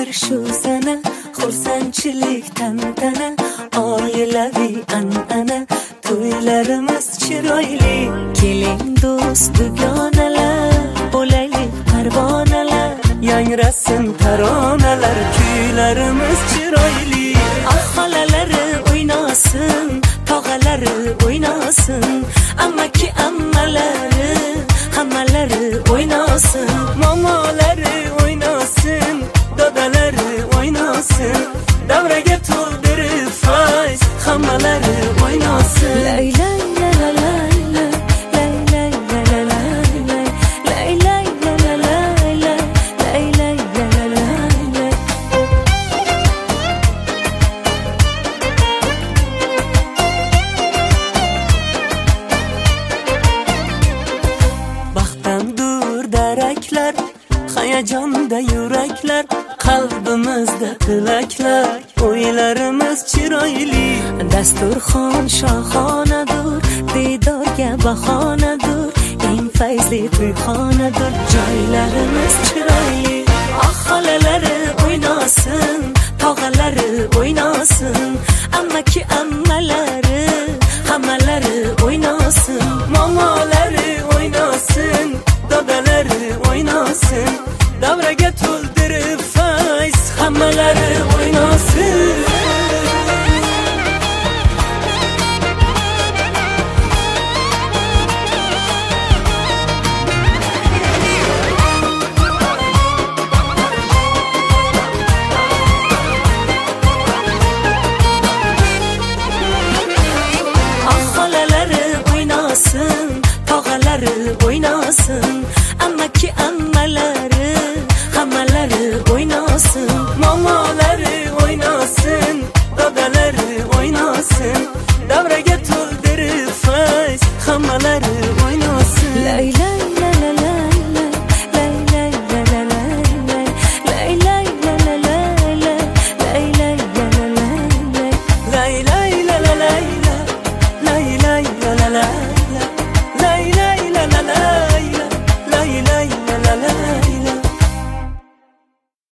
Bahar shu sana, xursandchilik tantana, oilaviy an'ana, to'ylarimiz chiroyli. Keling do'st dugonalar, bo'laylik parvonalar, yangrasin taronalar, kuylarimiz chiroyli. Xolalari o'ynasin, tog'alari o'ynasin, ammaki ammalari, hammalari o'ynasin, momolari o'ynasin, dodalari o'ynasin, davraga to'ldirib fayz, hammalari o'ynasin. Lay lay la la la la, lay lay la la la la, lay lay la la la la, lay lay la la la la. Baxtdan daraklar, hayajonda yuraklar, qalbimizda tilaklar, o'ylarimiz chiroyli. Dasturxon shohonadur, diydorga bahonadur, eng fayzli to'yxonadur, joylarimiz chiroyli. Xolalari o'ynasin, tog'alari o'ynasin, ammaki ammalari, hammalari o'ynasin, momolari o'ynasin, dodalari o'ynasin, davraga to'ldirib fayz, hammalari